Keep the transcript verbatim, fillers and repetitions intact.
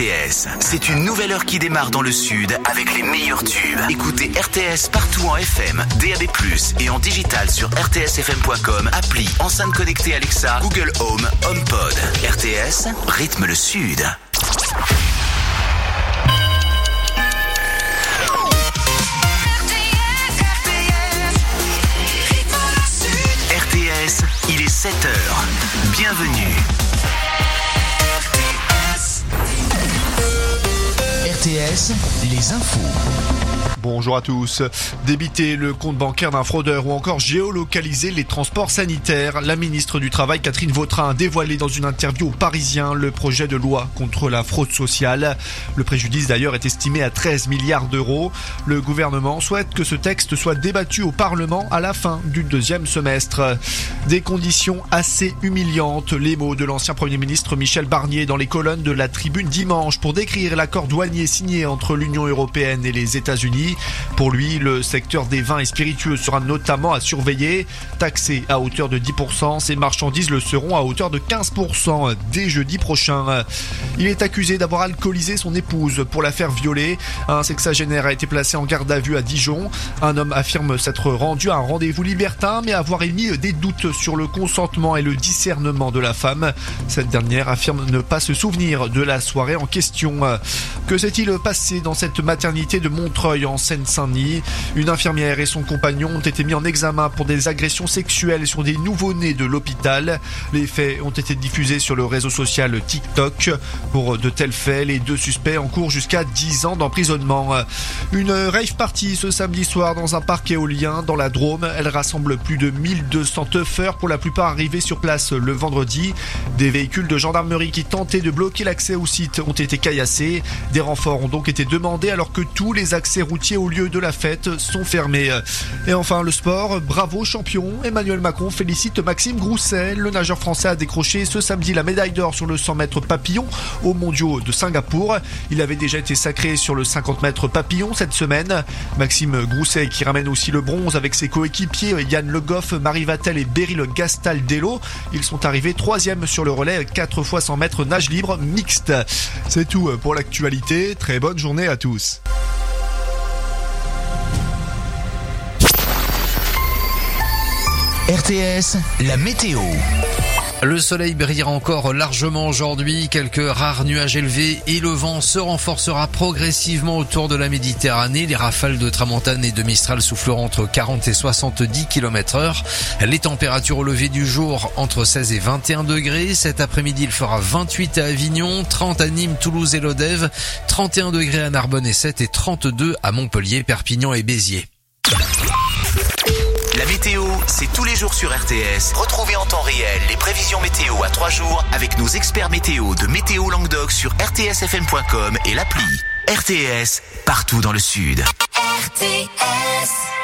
T S. C'est une nouvelle heure qui démarre dans le sud avec les meilleurs tubes. Écoutez R T S partout en F M, D A B plus, et en digital sur r t s f m point com, appli, enceinte connectée Alexa, Google Home, HomePod. R T S, rythme le sud. Il est sept heures. Bienvenue. R T S, les infos. Bonjour à tous. Débiter le compte bancaire d'un fraudeur ou encore géolocaliser les transports sanitaires. La ministre du Travail, Catherine Vautrin, a dévoilé dans une interview aux Parisiens le projet de loi contre la fraude sociale. Le préjudice d'ailleurs est estimé à treize milliards d'euros. Le gouvernement souhaite que ce texte soit débattu au Parlement à la fin du deuxième semestre. Des conditions assez humiliantes, les mots de l'ancien Premier ministre Michel Barnier dans les colonnes de la Tribune dimanche pour décrire l'accord douanier signé entre l'Union européenne et les États-Unis. Pour lui, le secteur des vins et spiritueux sera notamment à surveiller. Taxé à hauteur de dix pour cent, ces marchandises le seront à hauteur de quinze pour cent dès jeudi prochain. Il est accusé d'avoir alcoolisé son épouse pour la faire violer. Un sexagénaire a été placé en garde à vue à Dijon. Un homme affirme s'être rendu à un rendez-vous libertin, mais avoir émis des doutes sur le consentement et le discernement de la femme. Cette dernière affirme ne pas se souvenir de la soirée en question. Que s'est-il passé dans cette maternité de Montreuil en Seine-Saint-Denis? Une infirmière et son compagnon ont été mis en examen pour des agressions sexuelles sur des nouveau-nés de l'hôpital. Les faits ont été diffusés sur le réseau social TikTok. Pour de tels faits, les deux suspects encourent jusqu'à dix ans d'emprisonnement. Une rave party ce samedi soir dans un parc éolien dans la Drôme. Elle rassemble plus de mille deux cents teufeurs, pour la plupart arrivés sur place le vendredi. Des véhicules de gendarmerie qui tentaient de bloquer l'accès au site ont été caillassés. Des renforts ont donc été demandés alors que tous les accès routiers au lieu de la fête sont fermés. Et enfin le sport, bravo champion. Emmanuel Macron félicite Maxime Grousset. Le nageur français a décroché ce samedi la médaille d'or sur le cent mètres papillon aux mondiaux de Singapour. Il avait déjà été sacré sur le cinquante mètres papillon cette semaine. Maxime Grousset qui ramène aussi le bronze avec ses coéquipiers Yann Le Goff, Marie Vatel et Beryl Gastaldello. Ils sont arrivés troisième sur le relais quatre fois cent mètres nage libre mixte. C'est tout pour l'actualité. Très bonne journée à tous. R T S, la météo. Le soleil brillera encore largement aujourd'hui, quelques rares nuages élevés et le vent se renforcera progressivement autour de la Méditerranée. Les rafales de tramontane et de mistral souffleront entre quarante et soixante-dix kilomètres heure. Les températures au lever du jour entre seize et vingt et un degrés. Cet après-midi, il fera vingt-huit à Avignon, trente à Nîmes, Toulouse et Lodève, trente et un degrés à Narbonne et Sète et trente-deux à Montpellier, Perpignan et Béziers. La météo, c'est tous les jours sur R T S. Retrouvez en temps réel les prévisions météo à trois jours avec nos experts météo de Météo Languedoc sur r t s f m point com et l'appli. R T S, partout dans le sud. R T S